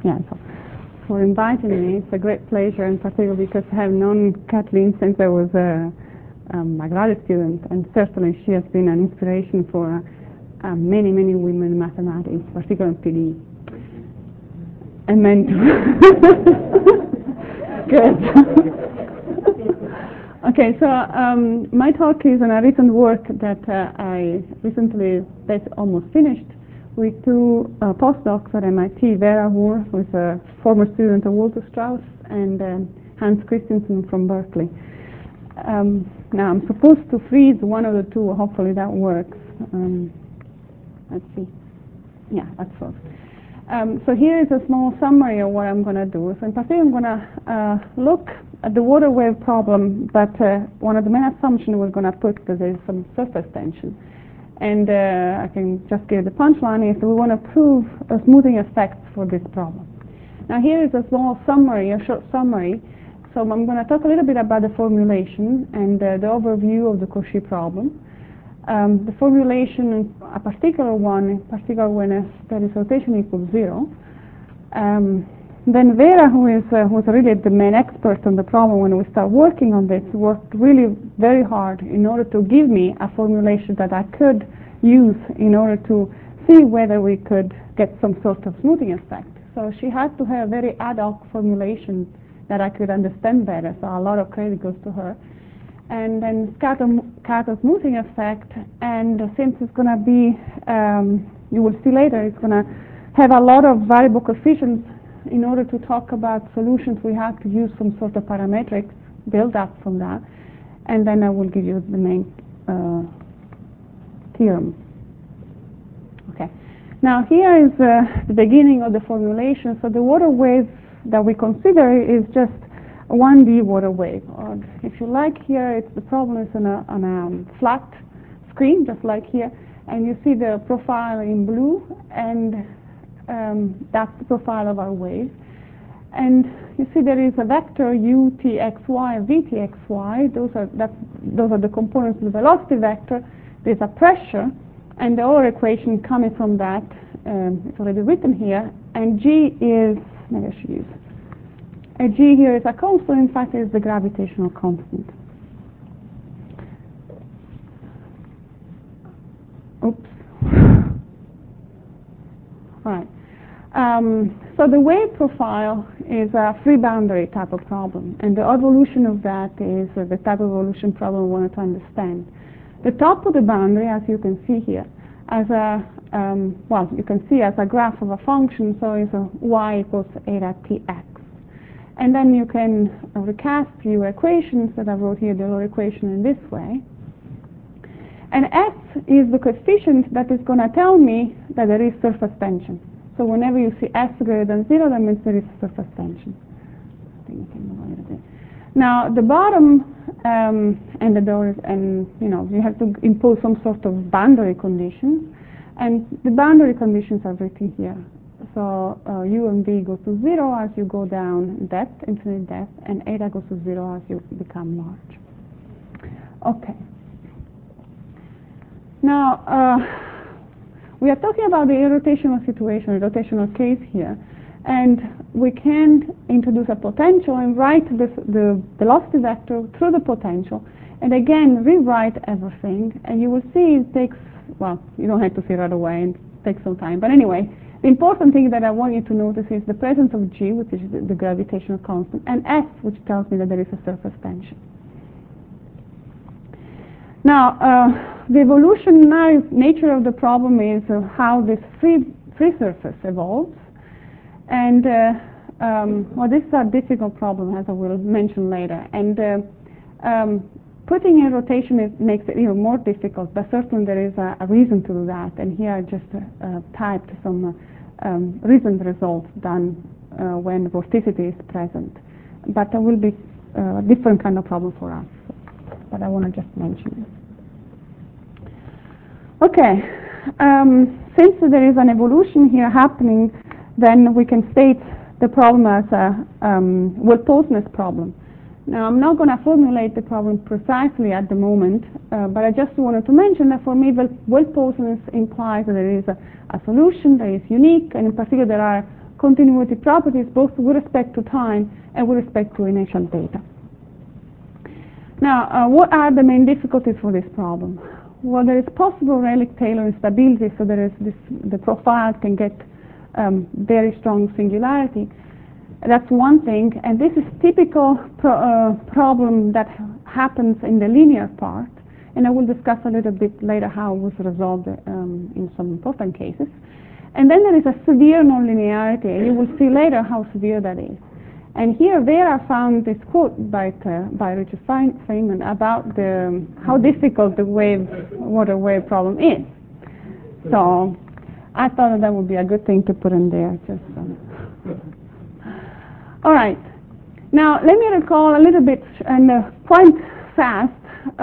yeah, so for inviting me. It's a great pleasure, in particular because I have known Kathleen since I was a graduate student, and certainly she has been an inspiration for many, many women in mathematics, particularly in PD. And men too. Good. Okay, so my talk is on a recent work that I recently almost finished with two postdocs at MIT, Vera Moore, who is a former student of Walter Strauss, and Hans Christensen from Berkeley. Now I'm supposed to freeze one of the two. Hopefully that works. Let's see. Yeah, that's all. So here is a small summary of what I'm going to do. So in particular, I'm going to look at the water wave problem, but one of the main assumptions we're going to put that there is some surface tension. And I can just give the punchline is that we want to prove a smoothing effect for this problem. Now here is a small summary, a short summary. So I'm going to talk a little bit about the formulation and the overview of the Cauchy problem. The formulation, a particular one, in particular when there is rotation equals 0. Then Vera, who was really the main expert on the problem when we start working on this, worked really very hard in order to give me a formulation that I could use in order to see whether we could get some sort of smoothing effect. So she had to have a very ad hoc formulation that I could understand better, so a lot of credit goes to her. And then scatter smoothing effect, and since it's going to be, you will see later, it's going to have a lot of variable coefficients. In order to talk about solutions, we have to use some sort of parametrics built up from that, and then I will give you the main theorem. Okay. Now here is the beginning of the formulation. So the water wave that we consider is just a 1D water wave. Or if you like, here the problem is on a flat screen, just like here, and you see the profile in blue, and that's the profile of our wave. And you see there is a vector u, t, x, y, and v, t, x, y. Those are the components of the velocity vector. There's a pressure, and the Euler equation coming from that, it's already written here. And g is, maybe I should use, a g here is a constant. In fact, it is the gravitational constant. Oops. All right. So the wave profile is a free boundary type of problem, and the evolution of that is the type of evolution problem we wanted to understand. The top of the boundary, as you can see here, as a you can see as a graph of a function, so it's a y equals eta tx. And then you can recast your equations that I wrote here, the Euler equation, in this way. And S is the coefficient that is going to tell me that there is surface tension. So whenever you see S greater than 0, that means there is surface tension. I think we can move a little bit. Now the bottom and the doors, and you have to impose some sort of boundary conditions, and the boundary conditions are written here. So u and v goes to 0 as you go down depth, infinite depth, and eta goes to 0 as you become large. Okay. Now we are talking about the irrotational situation, a rotational case here, and we can introduce a potential and write the velocity vector through the potential, and again rewrite everything, and you will see it takes, well, you don't have to see right away, and it takes some time, but anyway, the important thing that I want you to notice is the presence of g, which is the gravitational constant, and S, which tells me that there is a surface tension. Now, the evolutionary nature of the problem is how this free surface evolves, and well, this is a difficult problem, as I will mention later, and putting in rotation makes it even more difficult, but certainly there is a reason to do that, and here I just typed some recent results done when vorticity is present, but there will be a different kind of problem for us, but I want to just mention it. Okay, since there is an evolution here happening, then we can state the problem as a well-posedness problem. Now, I'm not going to formulate the problem precisely at the moment, but I just wanted to mention that for me, well-posedness implies that there is a solution that is unique, and in particular there are continuity properties both with respect to time and with respect to initial data. Now, what are the main difficulties for this problem? Well, there is possible Rayleigh-Taylor instability, so there is the profile can get very strong singularity. That's one thing, and this is typical problem that happens in the linear part, and I will discuss a little bit later how it was resolved in some important cases. And then there is a severe nonlinearity, and you will see later how severe that is. And here Vera found this quote by Richard Feynman about how difficult the water wave problem is. So I thought that would be a good thing to put in there. All right. Now let me recall a little bit and quite fast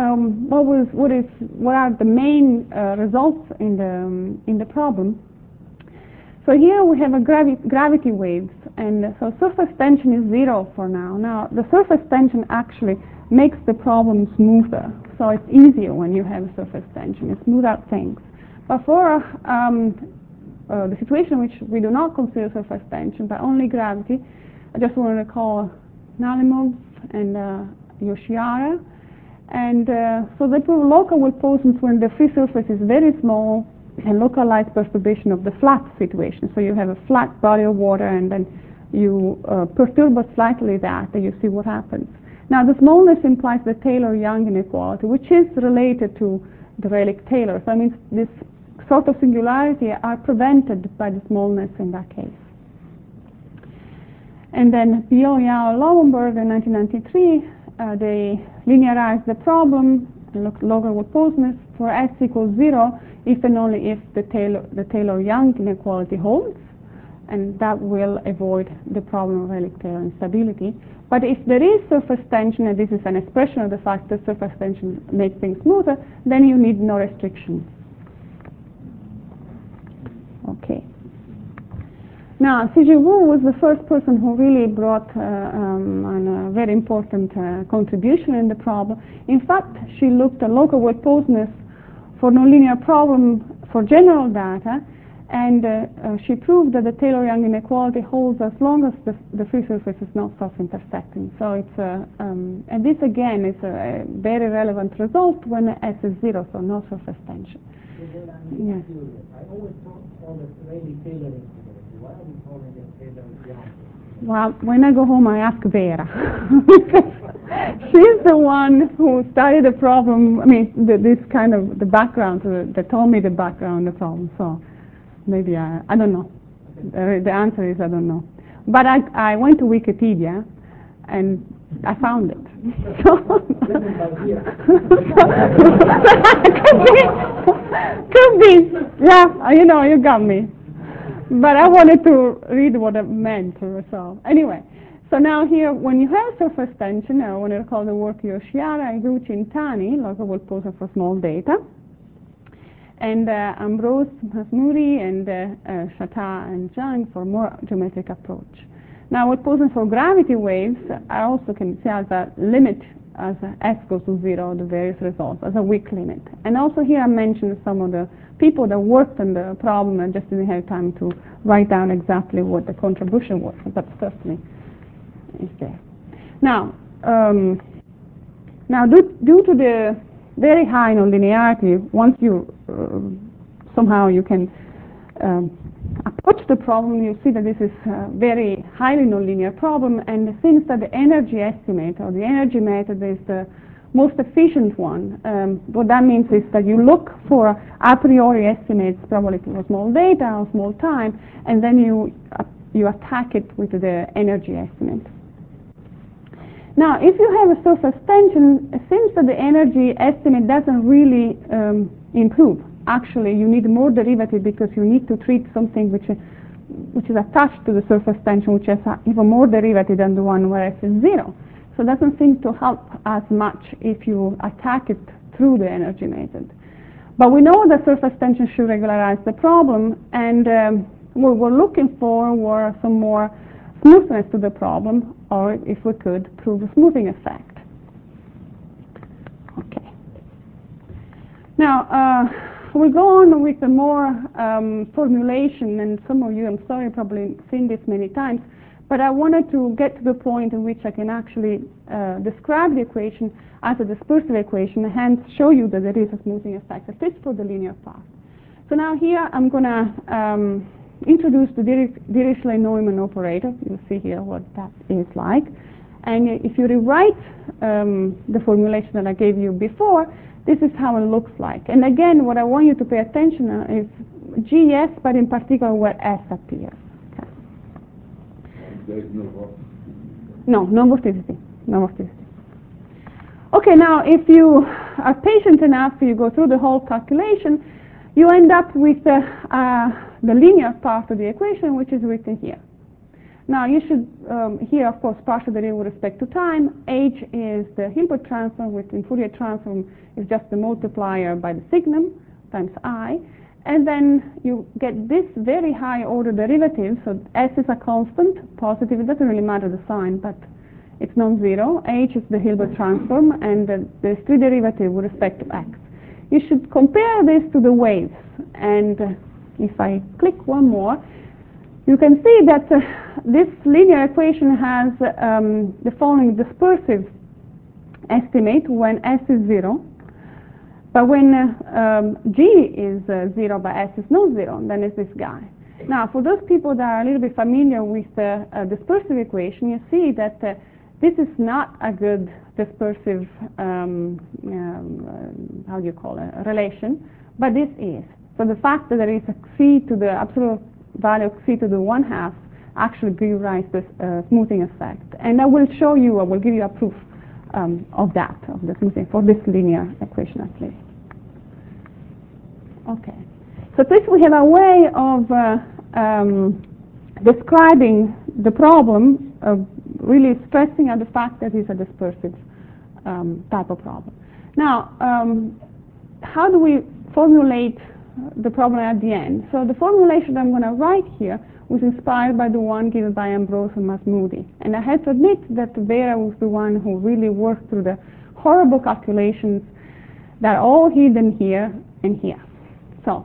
what are the main results in the problem. So here we have a gravity waves, and so surface tension is 0 for now. Now the surface tension actually makes the problem smoother, so it's easier when you have surface tension. It smooths out things. But for the situation in which we do not consider surface tension but only gravity, I just want to recall Nalimov and Yoshihara. And so they prove local Wilposons when the free surface is very small and localized perturbation of the flat situation. So you have a flat body of water and then you perturb slightly that and you see what happens. Now the smallness implies the Taylor-Young inequality, which is related to the Rayleigh-Taylor. So I mean this sort of singularity are prevented by the smallness in that case. And then Biot, Yao, Lowenberg in 1993, they linearized the problem and looked local Wilposonness for S equals 0 if and only if the Taylor-Young inequality holds, and that will avoid the problem of Rayleigh-Taylor instability. But if there is surface tension, and this is an expression of the fact that surface tension makes things smoother, then you need no restrictions. Okay. Now, C.J. Wu was the first person who really brought a very important contribution in the problem. In fact, she looked at local Wilposonness for nonlinear problem for general data, and she proved that the Taylor-Young inequality holds as long as the free surface is not self-intersecting. So it's and this again is a very relevant result when S is 0, so no surface tension. Yes. I always call it Rayleigh-Taylor instability. Why are we calling it Taylor-Young? Well, when I go home, I ask Vera. She's the one who studied the problem. I mean, this kind of the background that told me the background of the problem. So maybe I don't know. The answer is I don't know. But I went to Wikipedia and I found it. Could be. Yeah, you got me. But I wanted to read what it meant. So anyway, so now here, when you have surface tension, I want to recall the work of Yoshihara, Iguchi, and Tani, local Wilposon for small data, and Ambrose, Mahmoudi, and Shatta and Zhang for more geometric approach. Now, Wilposon for gravity waves, I also can see as a limit as S goes to 0, the various results, as a weak limit. And also here I mentioned some of the people that worked on the problem and just didn't have time to write down exactly what the contribution was, but certainly is there. Now, due to the very high nonlinearity, once you somehow you can approach the problem, you see that this is a very highly nonlinear problem, and since that the energy estimate or the energy method is the most efficient one, what that means is that you look for a priori estimates probability for small data or small time, and then you attack it with the energy estimate. Now, if you have a surface tension, it seems that the energy estimate doesn't really improve. Actually, you need more derivative because you need to treat something which is attached to the surface tension, which has even more derivative than the one where S is 0. So it doesn't seem to help as much if you attack it through the energy method. But we know that surface tension should regularize the problem, and what we're looking for were some more smoothness to the problem, or if we could, prove a smoothing effect. Okay. Now, we'll go on with a more formulation, and some of you, I'm sorry, probably seen this many times, but I wanted to get to the point in which I can actually describe the equation as a dispersive equation, and hence show you that there is a smoothing effect, at least for the linear part. So now here I'm going to introduce the Dirichlet-Neumann operator. You'll see here what that is like. And if you rewrite the formulation that I gave you before, this is how it looks like. And again, what I want you to pay attention to is G, yes, but in particular where S appears. Okay. There's no what? No vorticity. No vorticity. Okay, now if you are patient enough, you go through the whole calculation, you end up with the linear part of the equation, which is written here. Now you should, here of course, partial derivative with respect to time. H is the Hilbert transform, which in Fourier transform is just the multiplier by the signum times I. And then you get this very high order derivative, so S is a constant, positive, it doesn't really matter the sign, but it's non-zero. H is the Hilbert transform, and there's three derivative with respect to X. You should compare this to the waves, and if I click one more, you can see that this linear equation has the following dispersive estimate when S is 0. But when G is 0 but S is not 0, then it's this guy. Now, for those people that are a little bit familiar with the dispersive equation, you see that this is not a good dispersive, how do you call it, relation, but this is. So the fact that there is a C to the absolute value of C to the 1/2 actually gives rise to this smoothing effect. And I will show you, I will give you a proof of that, of the smoothing, for this linear equation at least. Okay. So at least we have a way of describing the problem, of really stressing out the fact that it's a dispersive type of problem. Now, how do we formulate the problem at the end? So the formulation I'm going to write here was inspired by the one given by Ambrose and Masmoudi. And I have to admit that Vera was the one who really worked through the horrible calculations that are all hidden here and here. So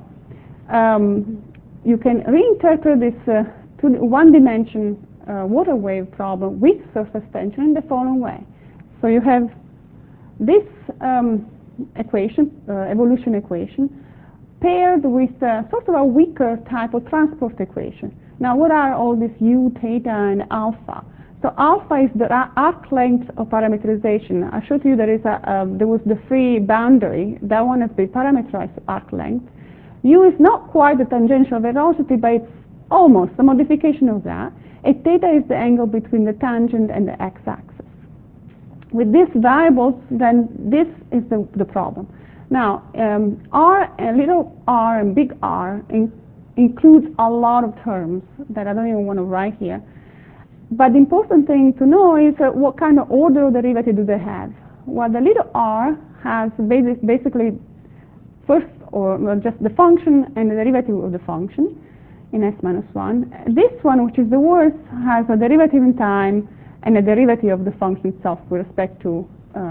you can reinterpret this one-dimension water wave problem with surface tension in the following way. So you have this equation, evolution equation, paired with sort of a weaker type of transport equation. Now, what are all these U, theta, and alpha? So alpha is the arc length of parameterization. I showed you there was the free boundary. That one is the parameterized arc length. U is not quite the tangential velocity, but it's almost a modification of that. And theta is the angle between the tangent and the x-axis. With these variables, then this is the problem. Now, R and little r and big R includes a lot of terms that I don't even want to write here. But the important thing to know is what kind of order derivative do they have? Well, the little r has basically first or just the function and the derivative of the function in s minus 1. This one, which is the worst, has a derivative in time and a derivative of the function itself with respect to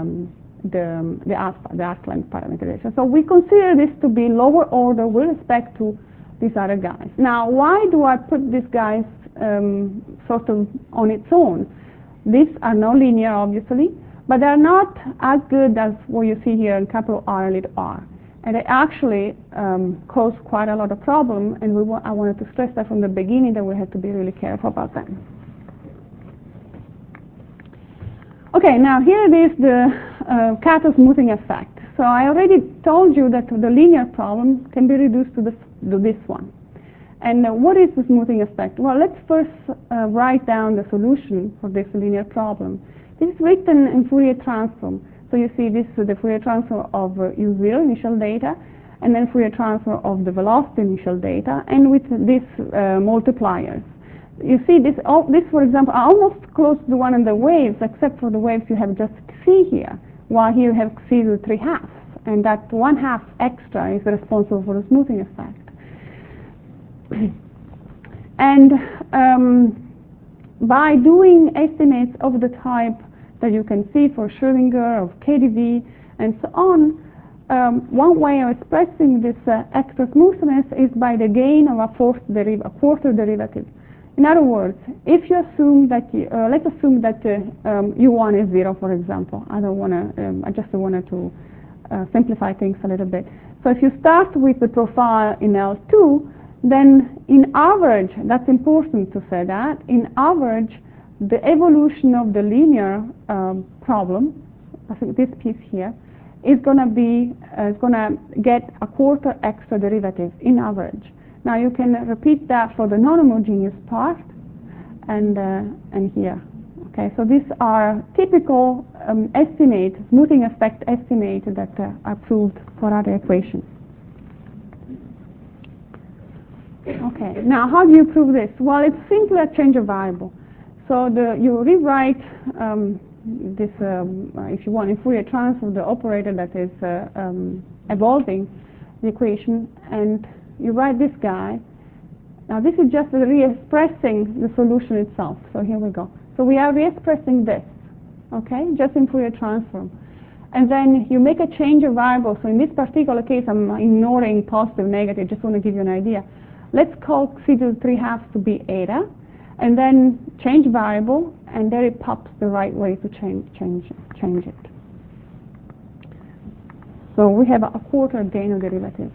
the alpha, the arc length parameterization. So we consider this to be lower order with respect to these other guys. Now, why do I put these guys sort of on its own? These are non-linear, obviously, but they're not as good as what you see here in capital R and little r. And they actually cause quite a lot of problem, and I wanted to stress that from the beginning that we had to be really careful about them. Okay, now here it is the Kato smoothing effect. So I already told you that the linear problem can be reduced to this one. And what is the smoothing effect? Well, let's first write down the solution for this linear problem. This is written in Fourier transform. So you see this is the Fourier transform of U0 initial data, and then Fourier transform of the velocity initial data, and with these multipliers. You see this, for example, are almost close to the one in the waves, except for the waves you have just C here, while here you have C to the 3/2, and that 1/2 extra is responsible for the smoothing effect. And by doing estimates of the type that you can see for Schrödinger, of KdV, and so on, one way of expressing this extra smoothness is by the gain of a quarter derivative. In other words, if you assume that let's assume that u1 is 0, for example. I just wanted to simplify things a little bit. So if you start with the profile in L2, then in average, that's important to say that, in average, the evolution of the linear problem, I think this piece here, is going to get a quarter extra derivative in average. Now you can repeat that for the non-homogeneous part and here. Okay, so these are typical smoothing effect estimates that are proved for other equations. Okay, now how do you prove this? Well, it's simply a change of variable. So you rewrite this, if you want, in Fourier transform, the operator that is evolving the equation, and you write this guy. Now this is just re-expressing the solution itself. So here we go. So we are re-expressing this, okay, just in Fourier transform. And then you make a change of variable. So in this particular case, I'm ignoring positive, negative, just want to give you an idea. Let's call c to the 3/2 to be eta, and then change variable, and there it pops the right way to change it. So we have a quarter gain of derivative.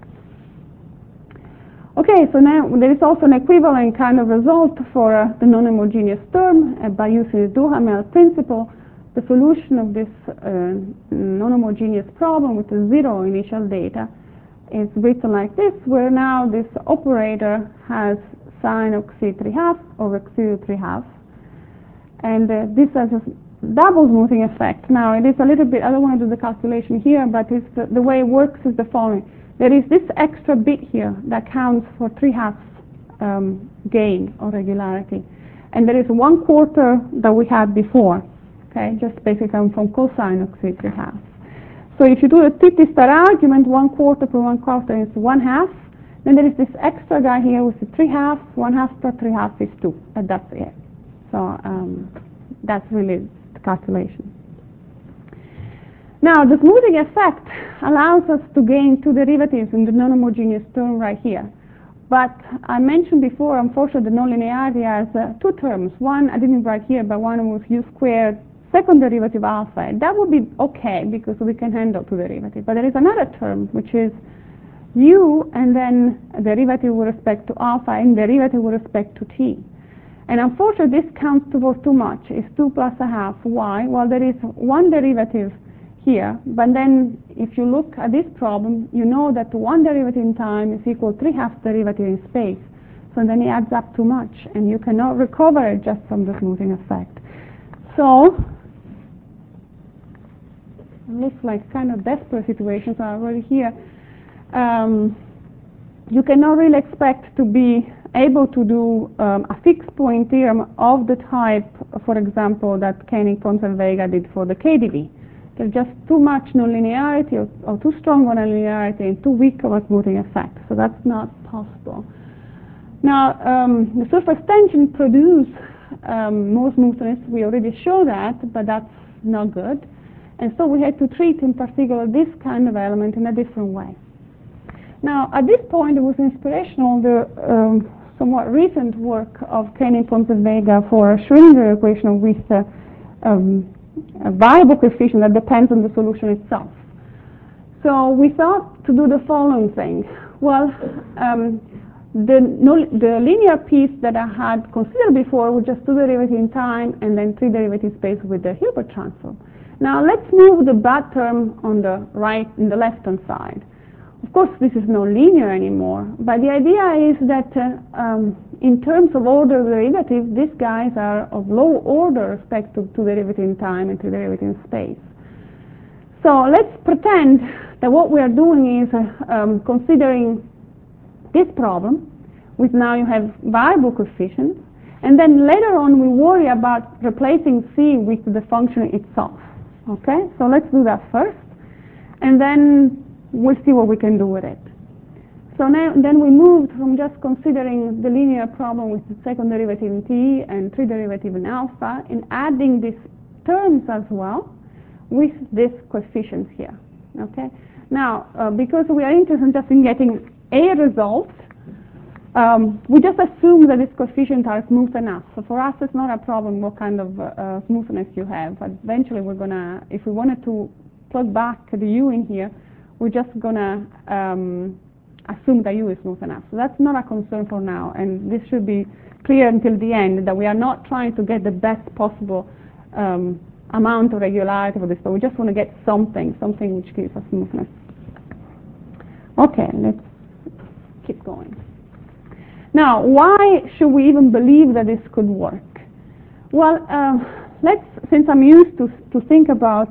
Okay, so now there is also an equivalent kind of result for the non-homogeneous term by using the Duhamel principle. The solution of this non-homogeneous problem with the 0 initial data is written like this, where now this operator has sine of xi 3/2 over xi 3/2, and this has a double smoothing effect. Now it is a little bit, I don't want to do the calculation here, but it's the way it works is the following. There is this extra bit here that counts for 3/2 gain or regularity, and there is 1/4 that we had before, okay, just basically from cosine of xi 3/2. So if you do the TT star argument, 1/4 per 1/4 is 1/2. Then there is this extra guy here with the 3/2. 1/2 per 3/2 is 2, and that's it. So that's really the calculation. Now the smoothing effect allows us to gain two derivatives in the non-homogeneous term right here. But I mentioned before, unfortunately, the nonlinearity has two terms. One I didn't write here, but one was u squared second derivative alpha. That would be okay because we can handle two derivatives. But there is another term which is u and then a derivative with respect to alpha and derivative with respect to t. And unfortunately this counts towards too much. It's 2 plus a half. Why? Well, there is one derivative here, but then if you look at this problem, you know that one derivative in time is equal to 3/2 derivative in space. So then it adds up too much, and you cannot recover it just from the smoothing effect. So it looks like kind of desperate situations are already here. You cannot really expect to be able to do a fixed point theorem of the type, for example, that Koenig, Pons, and Vega did for the KDV. There's just too much nonlinearity or too strong nonlinearity and too weak of a smoothing effect. So that's not possible. Now, the surface tension produce more smoothness. We already showed that, but that's not good. And so we had to treat, in particular, this kind of element in a different way. Now, at this point, it was inspirational, the somewhat recent work of Koenig, Pons, and Vega for a Schrödinger equation with a variable coefficient that depends on the solution itself. So we thought to do the following thing. Well, the linear piece that I had considered before was just two derivatives in time and then three derivatives space with the Hilbert transform. Now let's move the bad term on the right and the left-hand side. Of course, this is not linear anymore, but the idea is that in terms of order of derivative, these guys are of low order with respect to two derivatives in time and two derivatives in space. So let's pretend that what we are doing is considering this problem, with now you have variable coefficients, and then later on we worry about replacing c with the function itself. Okay, so let's do that first, and then we'll see what we can do with it. So now, then we moved from just considering the linear problem with the second derivative in t and three derivative in alpha, and adding these terms as well with these coefficients here. Okay. Now, because we are interested just in getting a result, we just assume that these coefficients are smooth enough. So for us, it's not a problem what kind of smoothness you have. But eventually, we're gonna, if we wanted to plug back the u in here, we're just gonna assume that u is smooth enough. So that's not a concern for now, and this should be clear until the end that we are not trying to get the best possible amount of regularity for this, but we just want to get something which gives us smoothness. Okay, let's keep going. Now, why should we even believe that this could work? Well, since I'm used to think about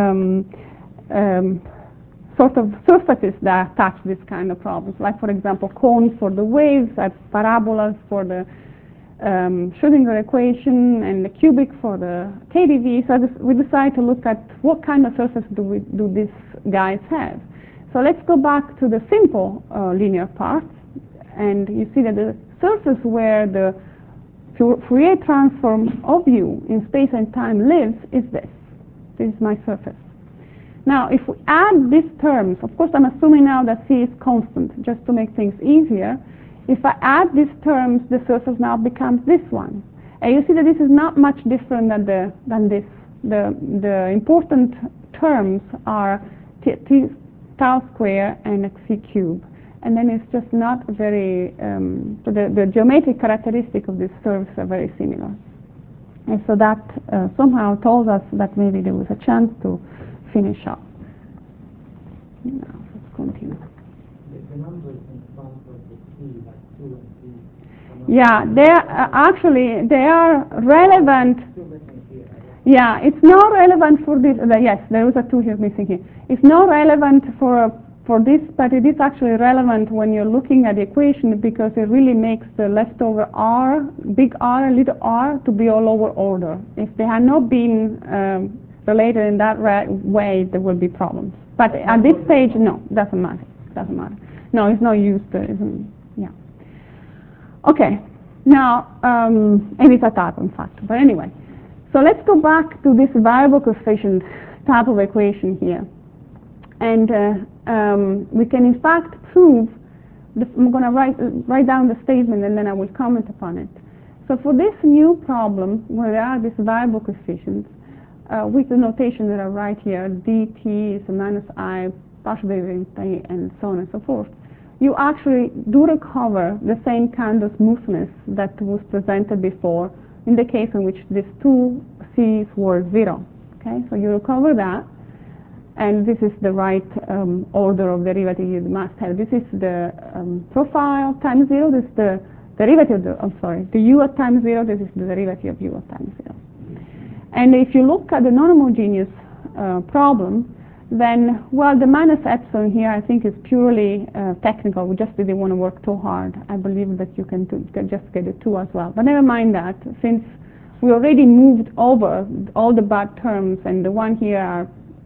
sort of surfaces that touch this kind of problems, like for example cones for the waves, parabolas for the Schrödinger equation, and the cubic for the KdV. So we decided to look at what kind of surface do these guys have. So let's go back to the simple linear parts, and you see that the surface where the Fourier transform of u in space and time lives is this. This is my surface. Now, if we add these terms, of course I'm assuming now that c is constant, just to make things easier. If I add these terms, the surface now becomes this one. And you see that this is not much different than this. The important terms are t tau square and c cube. And then it's just not very, so the geometric characteristics of these curves are very similar. And so that somehow told us that maybe there was a chance to finish up. Now, let's continue. The numbers in front of the C, like 2 and 3. Yeah, they are relevant. Yeah, it's not relevant for this. Yes, there was a 2 here missing here. It's not relevant for this, but it is actually relevant when you're looking at the equation, because it really makes the leftover r, big R and little r, to be all lower order. If they had not been related in that way, there will be problems. But at this stage, no, doesn't matter. Doesn't matter. No, it's not used. Yeah. Okay. Now, and it's a type, in fact. But anyway, so let's go back to this variable coefficient type of equation here. And we can in fact prove, I'm going to write down the statement and then I will comment upon it. So for this new problem where there are these variable coefficients, with the notation that I write here, dt is a minus I, partial derivative t, and so on and so forth, you actually do recover the same kind of smoothness that was presented before in the case in which these two c's were 0. Okay, so you recover that. And this is the right order of derivative you must have. This is the profile times 0. This is the derivative of the u at time 0. This is the derivative of u at time 0. And if you look at the non-homogeneous problem, then, well, the minus epsilon here I think is purely technical. We just didn't want to work too hard. I believe that you can just get a 2 as well. But never mind that, since we already moved over all the bad terms, and the one here are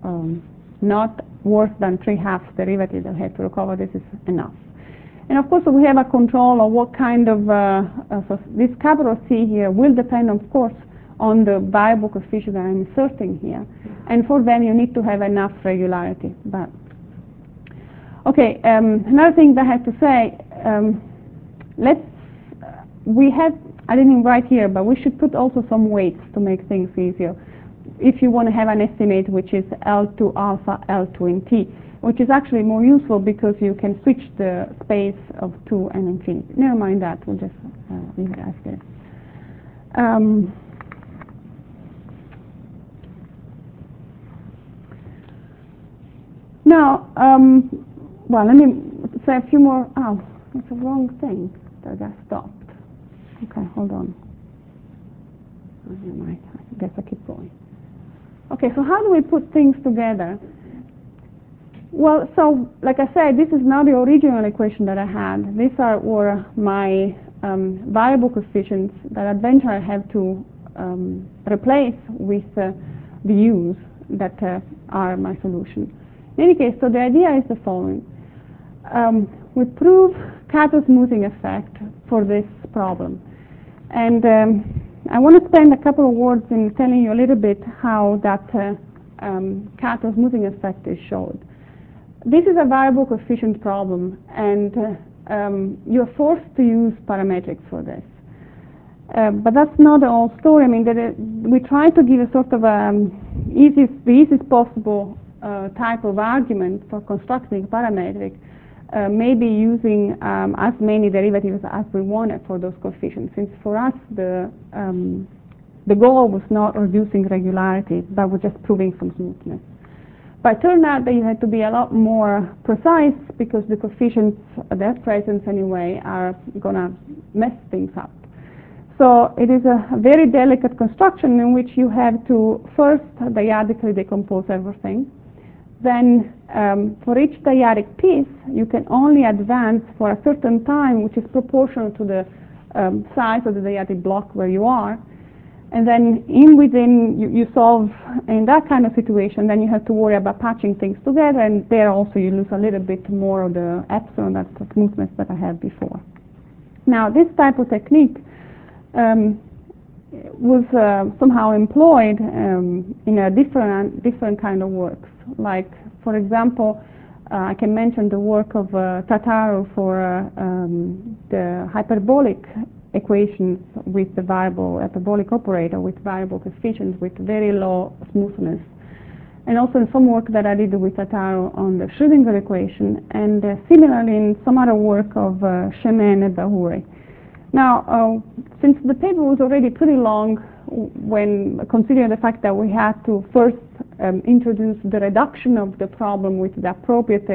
not worse than 3/2 derivative that I have to recover, this is enough. And of course we have a control of what kind of, so this capital C here will depend of course on the variable coefficient that I'm inserting here. And for them you need to have enough regularity. But okay, another thing that I have to say, I didn't write here, but we should put also some weights to make things easier. If you want to have an estimate which is L2 alpha, L2 in T, which is actually more useful because you can switch the space of 2 and infinity. Never mind that, we'll just leave it as this. Now, well, let me say a few more. Oh, it's a wrong thing that I stopped. Okay, hold on. I guess I keep going. Okay, so how do we put things together? Well, so like I said, this is not the original equation that I had. These were my variable coefficients that eventually I have to replace with the u's that are my solution. In any case, so the idea is the following. We prove Kato smoothing effect for this problem. And I want to spend a couple of words in telling you a little bit how that Kato smoothing effect is showed. this is a variable coefficient problem, and you're forced to use parametrics for this. But that's not the whole story. I mean, we try to give a sort of the easiest possible type of argument for constructing parametric, maybe using as many derivatives as we wanted for those coefficients. Since for us the goal was not reducing regularity, but was just proving some smoothness. But it turned out that you had to be a lot more precise because the coefficients, their presence anyway, are going to mess things up. So it is a very delicate construction in which you have to first dyadically decompose everything. Then for each dyadic piece, you can only advance for a certain time, which is proportional to the size of the dyadic block where you are. And then within, you solve in that kind of situation, then you have to worry about patching things together, and there also you lose a little bit more of the epsilon, that's the smoothness that I had before. Now, this type of technique was somehow employed in a different kind of works. Like, for example, I can mention the work of Tataru for the hyperbolic equations with the variable hyperbolic operator with variable coefficients with very low smoothness, and also in some work that I did with Tataru on the Schrödinger equation, and similarly in some other work of Shemin and Bahuri. Now, since the paper was already pretty long, when considering the fact that we had to first introduce the reduction of the problem with the appropriate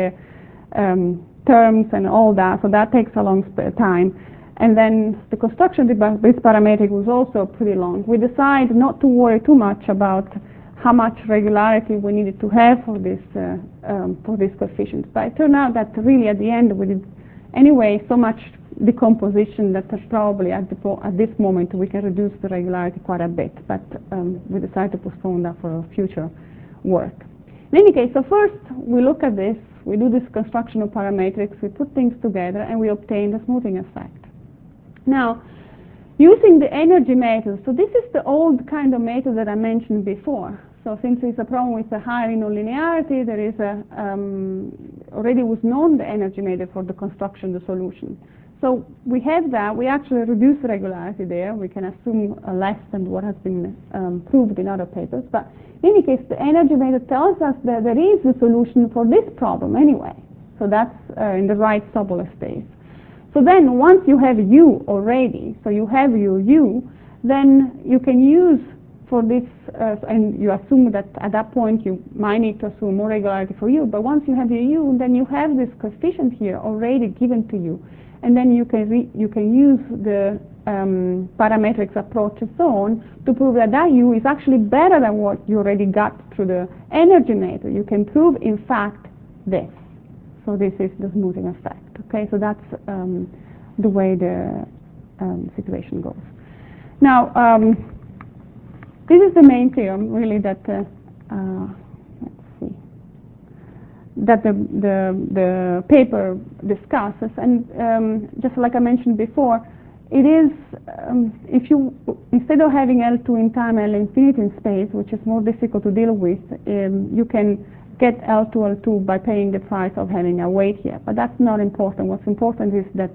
terms and all that, so that takes a long time. And then the construction of this parametric was also pretty long. We decided not to worry too much about how much regularity we needed to have for this coefficient. But it turned out that really at the end we did anyway so much decomposition that probably at this moment we can reduce the regularity quite a bit. But we decided to postpone that for future work. In any case, so first we look at this, we do this construction of parametrics, we put things together, and we obtain the smoothing effect. Now, using the energy method, so this is the old kind of method that I mentioned before. So since there's a problem with the higher nonlinearity, there is already was known the energy method for the construction of the solution. So we have that, we actually reduce the regularity there, we can assume less than what has been proved in other papers, but in any case the energy method tells us that there is a solution for this problem anyway. So that's in the right Sobolev space. So then once you have U already, so you have your U, then you can use for this, and you assume that at that point you might need to assume more regularity for U, but once you have your U, then you have this coefficient here already given to you. And then you can use the parametrics approach and so on to prove that that U is actually better than what you already got through the energy method. You can prove, in fact, this. So this is the smoothing effect. Okay, so that's the way the situation goes. Now, this is the main theorem, really, that let's see, that the paper discusses, and just like I mentioned before, it is if you instead of having L2 in time and L infinity in space, which is more difficult to deal with, you can get L2 by paying the price of having a weight here. But that's not important. What's important is that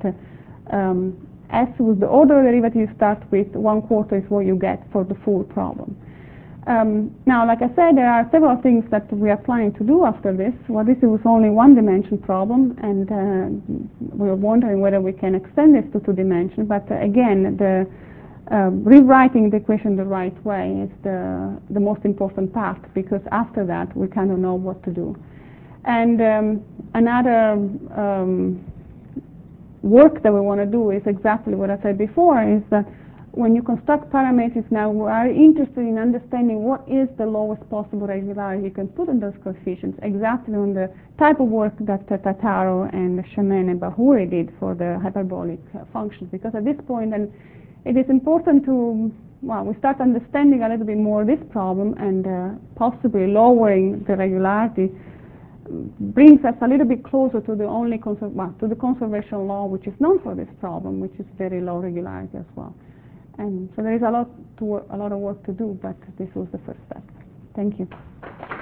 S with the order derivative you start with, 1/4 is what you get for the full problem. Now, like I said, there are several things that we are planning to do after this. Well, this was only one-dimension problem, and we were wondering whether we can extend this to 2-dimension. But again, the rewriting the equation the right way is the most important part, because after that we kind of know what to do. And another work that we want to do is exactly what I said before, is that when you construct parameters now, we are interested in understanding what is the lowest possible regularity you can put in those coefficients, exactly on the type of work that Tataru and Shemin and Bahuri did for the hyperbolic functions. Because at this point, and it is important to, well, we start understanding a little bit more this problem, and possibly lowering the regularity brings us a little bit closer to the only to the conservation law, which is known for this problem, which is very low regularity as well. And so there is a lot of work to do, but this was the first step. Thank you.